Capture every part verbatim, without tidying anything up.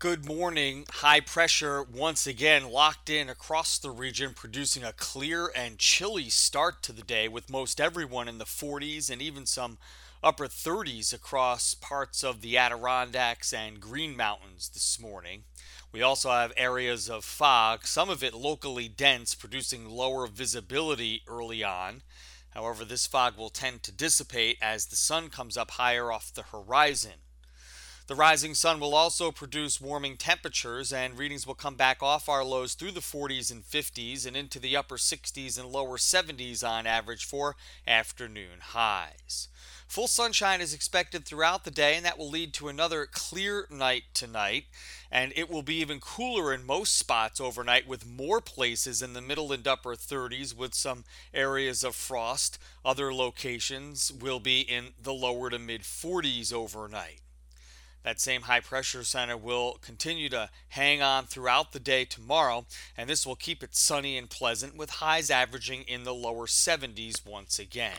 Good morning. High pressure once again locked in across the region, producing a clear and chilly start to the day, with most everyone in the forties and even some upper thirties across parts of the Adirondacks and Green Mountains this morning. We also have areas of fog, some of it locally dense, producing lower visibility early on. However, this fog will tend to dissipate as the sun comes up higher off the horizon. The rising sun will also produce warming temperatures, and readings will come back off our lows through the forties and fifties and into the upper sixties and lower seventies on average for afternoon highs. Full sunshine is expected throughout the day, and that will lead to another clear night tonight. And it will be even cooler in most spots overnight, with more places in the middle and upper thirties with some areas of frost. Other locations will be in the lower to mid forties overnight. That same high pressure center will continue to hang on throughout the day tomorrow, and this will keep it sunny and pleasant with highs averaging in the lower seventies once again.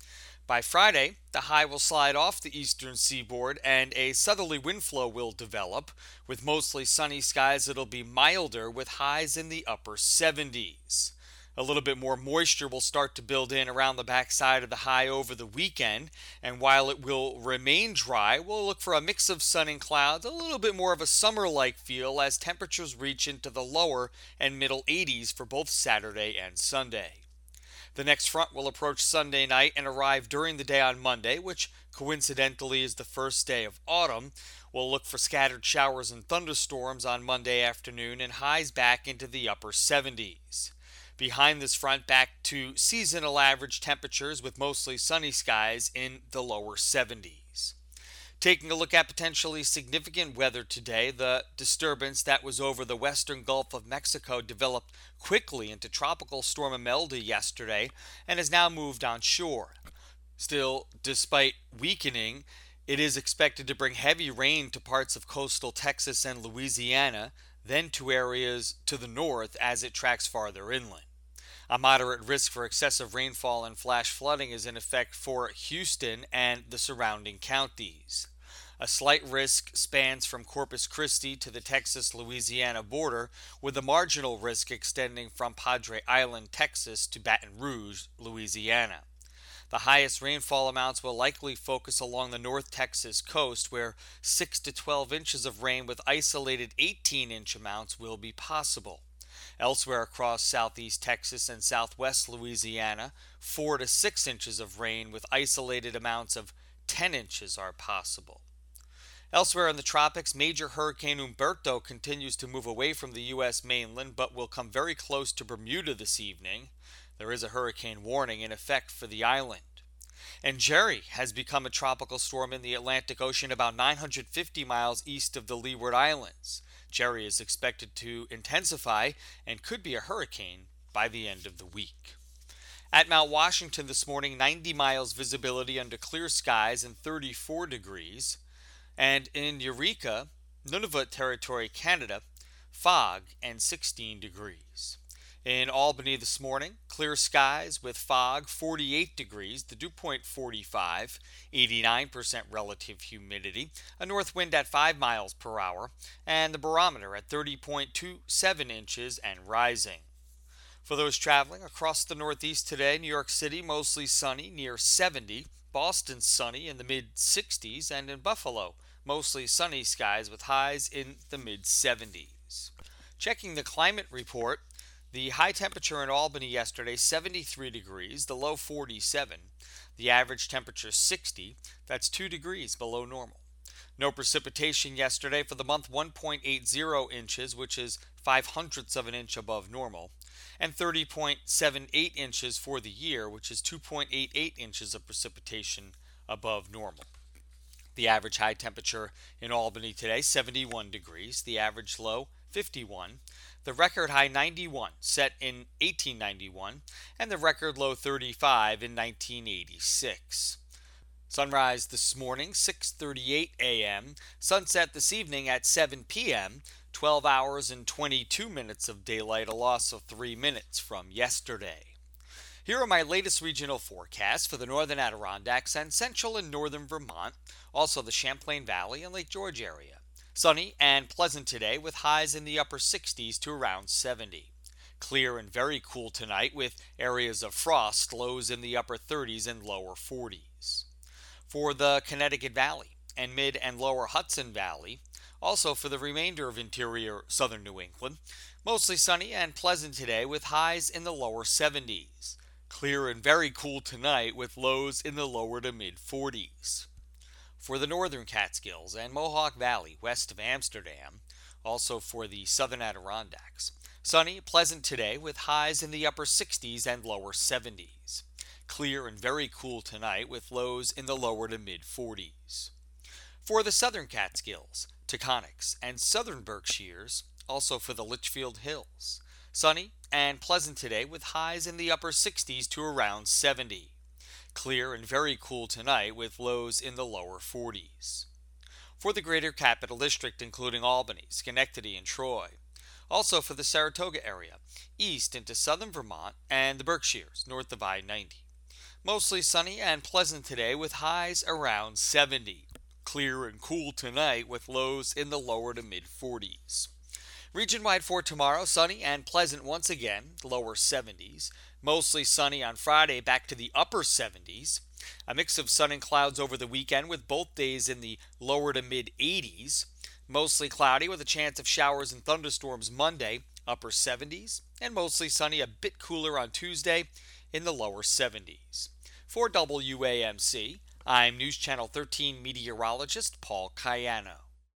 By Friday, the high will slide off the eastern seaboard and a southerly wind flow will develop. With mostly sunny skies, it'll be milder with highs in the upper seventies. A little bit more moisture will start to build in around the backside of the high over the weekend, and while it will remain dry, we'll look for a mix of sun and clouds, a little bit more of a summer-like feel as temperatures reach into the lower and middle eighties for both Saturday and Sunday. The next front will approach Sunday night and arrive during the day on Monday, which coincidentally is the first day of autumn. We'll look for scattered showers and thunderstorms on Monday afternoon and highs back into the upper seventies. Behind this front, back to seasonal average temperatures with mostly sunny skies in the lower seventies. Taking a look at potentially significant weather today, the disturbance that was over the western Gulf of Mexico developed quickly into Tropical Storm Imelda yesterday and has now moved onshore. Still, despite weakening, it is expected to bring heavy rain to parts of coastal Texas and Louisiana, then to areas to the north as it tracks farther inland. A moderate risk for excessive rainfall and flash flooding is in effect for Houston and the surrounding counties. A slight risk spans from Corpus Christi to the Texas-Louisiana border, with a marginal risk extending from Padre Island, Texas to Baton Rouge, Louisiana. The highest rainfall amounts will likely focus along the North Texas coast, where six to twelve inches of rain with isolated eighteen inch amounts will be possible. Elsewhere across southeast Texas and southwest Louisiana, four to six inches of rain with isolated amounts of ten inches are possible. Elsewhere in the tropics, major Hurricane Humberto continues to move away from the U S mainland but will come very close to Bermuda this evening. There is a hurricane warning in effect for the island. And Jerry has become a tropical storm in the Atlantic Ocean about nine hundred fifty miles east of the Leeward Islands. Jerry is expected to intensify and could be a hurricane by the end of the week. At Mount Washington this morning, ninety miles visibility under clear skies and thirty-four degrees. And in Eureka, Nunavut Territory, Canada, fog and sixteen degrees. In Albany this morning, clear skies with fog, forty-eight degrees, the dew point forty-five, eighty-nine percent relative humidity, a north wind at five miles per hour, and the barometer at thirty point two seven inches and rising. For those traveling across the Northeast today, New York City mostly sunny, near seventy, Boston sunny in the mid sixties, and in Buffalo mostly sunny skies with highs in the mid seventies. Checking the climate report, the high temperature in Albany yesterday, seventy-three degrees, the low forty-seven, the average temperature sixty, that's two degrees below normal. No precipitation yesterday. For the month, one point eight zero inches, which is five hundredths of an inch above normal, and thirty point seven eight inches for the year, which is two point eight eight inches of precipitation above normal. The average high temperature in Albany today, seventy-one degrees, the average low, fifty-one, the record high ninety-one, set in eighteen ninety-one, and the record low thirty-five in nineteen eighty-six. Sunrise this morning, six thirty-eight a.m., sunset this evening at seven p.m., twelve hours and twenty-two minutes of daylight, a loss of three minutes from yesterday. Here are my latest regional forecasts for the northern Adirondacks and central and northern Vermont, also the Champlain Valley and Lake George area. Sunny and pleasant today with highs in the upper sixties to around seventy. Clear and very cool tonight with areas of frost, lows in the upper thirties and lower forties. For the Connecticut Valley and mid and lower Hudson Valley, also for the remainder of interior southern New England, mostly sunny and pleasant today with highs in the lower seventies. Clear and very cool tonight with lows in the lower to mid forties. For the northern Catskills and Mohawk Valley west of Amsterdam, also for the southern Adirondacks, sunny, pleasant today with highs in the upper sixties and lower seventies. Clear and very cool tonight with lows in the lower to mid forties. For the southern Catskills, Taconics, and southern Berkshires, also for the Litchfield Hills, sunny and pleasant today with highs in the upper sixties to around seventy. Clear and very cool tonight with lows in the lower forties. For the greater Capital District, including Albany, Schenectady, and Troy. Also for the Saratoga area, east into southern Vermont, and the Berkshires, north of I ninety. Mostly sunny and pleasant today with highs around seventy. Clear and cool tonight with lows in the lower to mid forties. Region-wide for tomorrow, sunny and pleasant once again, lower seventies. Mostly sunny on Friday, back to the upper seventies. A mix of sun and clouds over the weekend with both days in the lower to mid eighties. Mostly cloudy with a chance of showers and thunderstorms Monday, upper seventies. And mostly sunny, a bit cooler on Tuesday in the lower seventies. For W A M C, I'm News Channel thirteen meteorologist Paul Cayano.